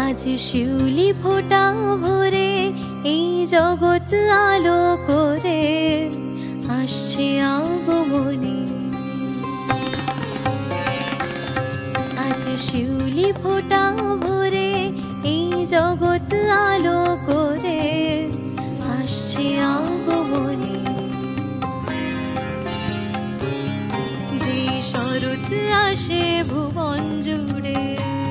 আজ শিউলি ফোঁটা ভরে এই জগৎ আলো করে আসছে আগমনী। আজ শিউলি ফোঁটা ভরে এই জগৎ আলো করে আসছে আগমনী। যে শরৎ আসে ভুবন জুড়ে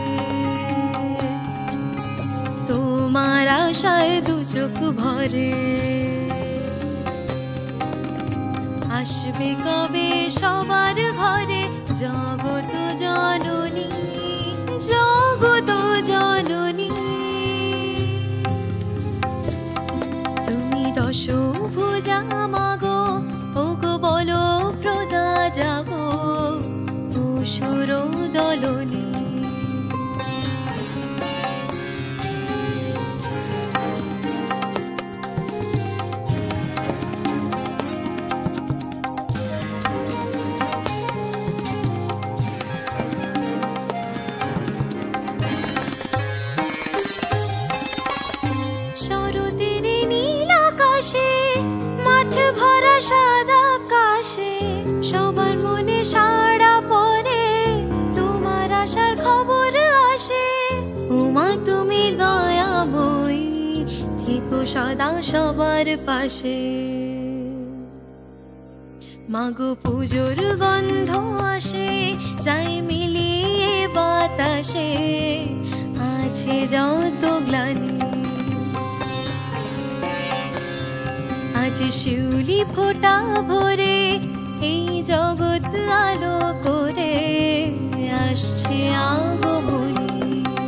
তোমার আশায় দু চোখ ভরে। আসবে কবে সবার ঘরে জগত জননী, জগত জননী। তুমি দশভুজা মাগো, ওগো বলো প্রদা যাগো, অসুর দলনী। শরতের নীল আকাশে মাঠ ভরা সাদা আকাশে সবার মনে সাড়া পড়ে তোমার আশার খবর আসে। উমা তুমি দয়াময়ী, থেকো সদা সবার পাশে। মাগো পুজোর গন্ধ আসে যাই মিলিয়ে বাতাসে, আছে যত গ্লানি। আজ শিউলি ফোঁটা ভরে এই জগৎ আলো করে আসছে আগমনী।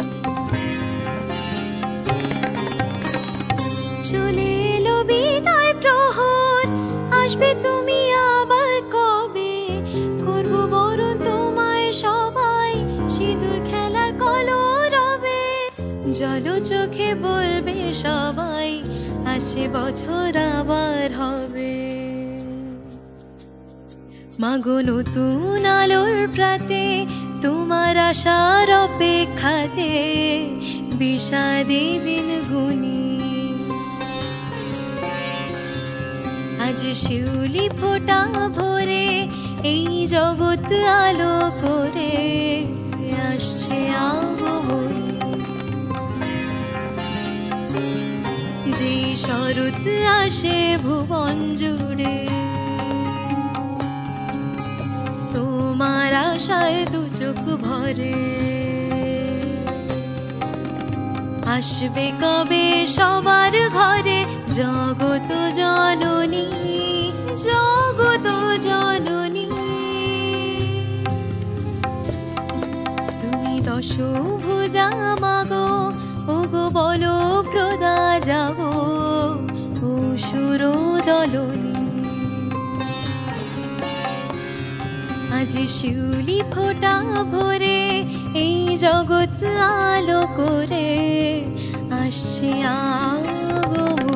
চলে এলো বিদায় প্রহর, আসবে তুমি আবার কবে। করবো বরণ তোমায় সবাই, সিঁদুর খেলার কলরবে। জল চোখে বলবে সবাই, আসে বছর আবার হবে। মাগো নতুন আলোর প্রাতে তোমার আশার অপেক্ষাতে বিষাদে দিন গুনি। আজ শিউলি ফোঁটা ভরে এই জগৎ আলো করে আসছে আগমনী। যে শরৎ আসে ভুবন জুড়ে তোমার আশায় দু চোখ ভরে। আসবে কবে সবার ঘরে জগত জননী, জগত জননী। তুমি দশভুজা মাগো, ওগো বলো প্রদা যাগো, অসুর দলনী। আজ শিউলি ফোঁটা ভরে এই জগৎ আলো করে আসছে আগমনী।